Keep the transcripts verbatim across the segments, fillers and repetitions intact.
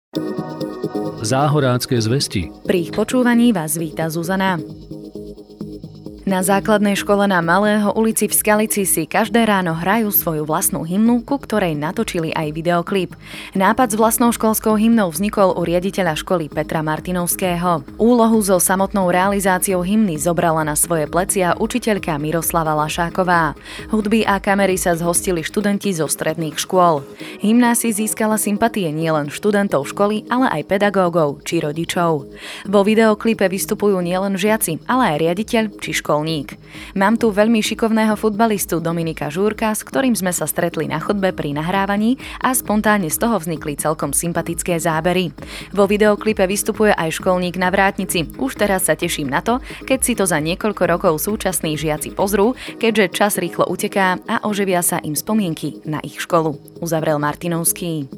Záhorácké zvesti. Pri ich počúvaní vás víta Zuzana. Na základnej škole na Malého ulici v Skalici si každé ráno hrajú svoju vlastnú hymnu, ku ktorej natočili aj videoklip. Nápad s vlastnou školskou hymnou vznikol u riaditeľa školy Petra Martinovského. Úlohu so samotnou realizáciou hymny zobrala na svoje plecia učiteľka Miroslava Lašáková. Hudby a kamery sa zhostili študenti zo stredných škôl. Hymna si získala sympatie nielen študentov školy, ale aj pedagógov či rodičov. Vo videoklipe vystupujú nielen žiaci, ale aj riaditeľ či škol. Mám tu veľmi šikovného futbalistu Dominika Žúrka, s ktorým sme sa stretli na chodbe pri nahrávaní a spontánne z toho vznikli celkom sympatické zábery. Vo videoklipe vystupuje aj školník na vrátnici. Už teraz sa teším na to, keď si to za niekoľko rokov súčasní žiaci pozrú, keďže čas rýchlo uteká a oživia sa im spomienky na ich školu, uzavrel Martinovský.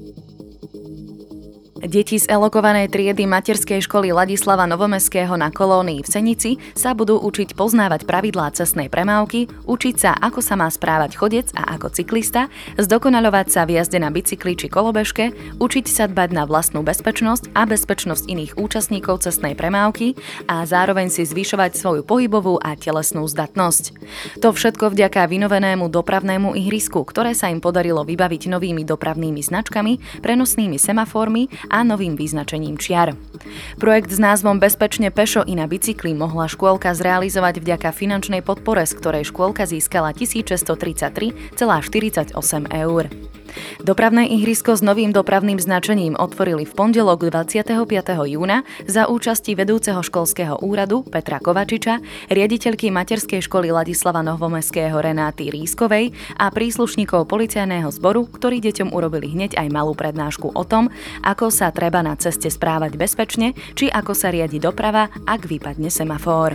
Deti z elokovanej triedy materskej školy Ladislava Novomeského na Kolónii v Senici sa budú učiť poznávať pravidlá cestnej premávky, učiť sa, ako sa má správať chodec a ako cyklista, zdokonaľovať sa v jazde na bicykli či kolobežke, učiť sa dbať na vlastnú bezpečnosť a bezpečnosť iných účastníkov cestnej premávky a zároveň si zvyšovať svoju pohybovú a telesnú zdatnosť. To všetko vďaka vynovenému dopravnému ihrisku, ktoré sa im podarilo vybaviť novými dopravnými značkami, prenosnými semaformi a novým vyznačením čiar. Projekt s názvom Bezpečne pešo i na bicykli mohla škôlka zrealizovať vďaka finančnej podpore, z ktorej škôlka získala tisícšesťstotridsaťtri celá štyridsaťosem eur. Dopravné ihrisko s novým dopravným značením otvorili v pondelok dvadsiateho piateho júna za účasti vedúceho školského úradu Petra Kovačiča, riaditeľky materskej školy Ladislava Novomeského Renáty Rískovej a príslušníkov policajného zboru, ktorí deťom urobili hneď aj malú prednášku o tom, ako sa treba na ceste správať bezpečne, či ako sa riadi doprava, ak vypadne semafor.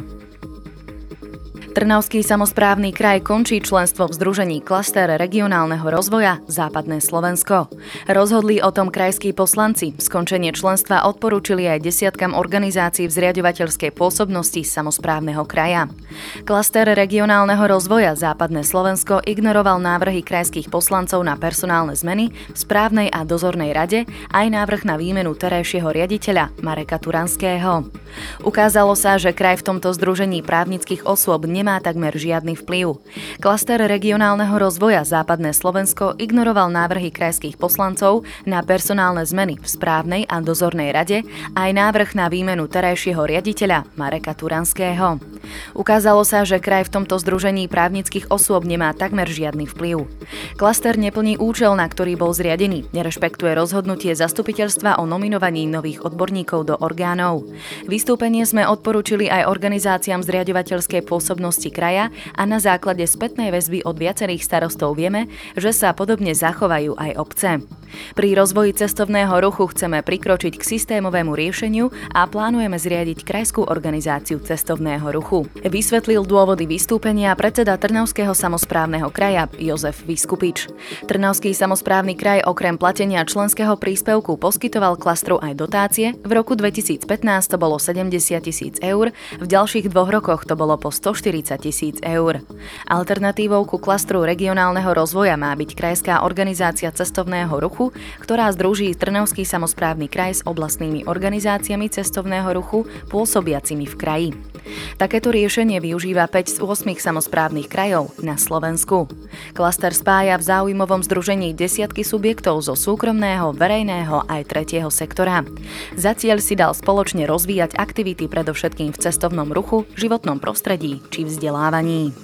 Trnavský samosprávny kraj končí členstvo v združení Klaster regionálneho rozvoja Západné Slovensko. Rozhodli o tom krajskí poslanci. Skončenie členstva odporúčili aj desiatkam organizácií v zriaďovateľskej pôsobnosti samosprávneho kraja. Klaster regionálneho rozvoja Západné Slovensko ignoroval návrhy krajských poslancov na personálne zmeny v správnej a dozornej rade aj návrh na výmenu terajšieho riaditeľa Mareka Turanského. Ukázalo sa, že kraj v tomto združení právnických osôb nemá takmer žiadny vplyv. Klaster regionálneho rozvoja Západné Slovensko ignoroval návrhy krajských poslancov na personálne zmeny v správnej a dozornej rade aj návrh na výmenu terajšieho riaditeľa Mareka Turanského. Ukázalo sa, že kraj v tomto združení právnických osôb nemá takmer žiadny vplyv. Klaster neplní účel, na ktorý bol zriadený, nerešpektuje rozhodnutie zastupiteľstva o nominovaní nových odborníkov do orgánov. Vystúpenie sme odporúčili aj organizáciám zriaďovateľskej pôsobnosti kraja a na základe spätnej väzby od viacerých starostov vieme, že sa podobne zachovajú aj obce. Pri rozvoji cestovného ruchu chceme prikročiť k systémovému riešeniu a plánujeme zriadiť krajskú organizáciu cestovného ruchu. Vysvetlil dôvody vystúpenia predseda Trnavského samosprávneho kraja Jozef Viskupič. Trnavský samosprávny kraj okrem platenia členského príspevku poskytoval klastru aj dotácie. V roku dvetisícpätnásť to bolo sedemdesiat tisíc eur, v ďalších dvoch rokoch to bolo po stoštyridsať tisíc eur. Alternatívou ku klastru regionálneho rozvoja má byť krajská organizácia cestovného ruchu, ktorá združí Trnavský samosprávny kraj s oblastnými organizáciami cestovného ruchu pôsobiacimi v kraji. Takéto riešenie využíva päť z ôsmich samosprávnych krajov na Slovensku. Klaster spája v záujmovom združení desiatky subjektov zo súkromného, verejného aj tretieho sektora. Za cieľ si dal spoločne rozvíjať aktivity predovšetkým v cestovnom ruchu, životnom prostredí či vzdelávaní.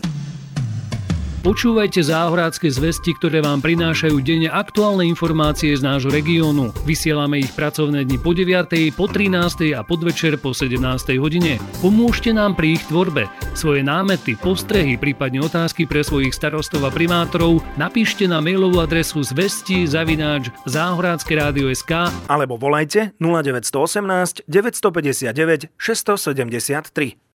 Počúvajte záhorácké zvesti, ktoré vám prinášajú denne aktuálne informácie z nášho regiónu. Vysielame ich pracovné dni po deviatej, po trinástej a podvečer po sedemnástej hodine. Pomôžte nám pri ich tvorbe. Svoje námety, postrehy, prípadne otázky pre svojich starostov a primátorov napíšte na mailovú adresu zvesti zavináč záhorácké rádio bodka es ká alebo volajte nula deväť jedna osem deväť päť deväť šesť sedem tri.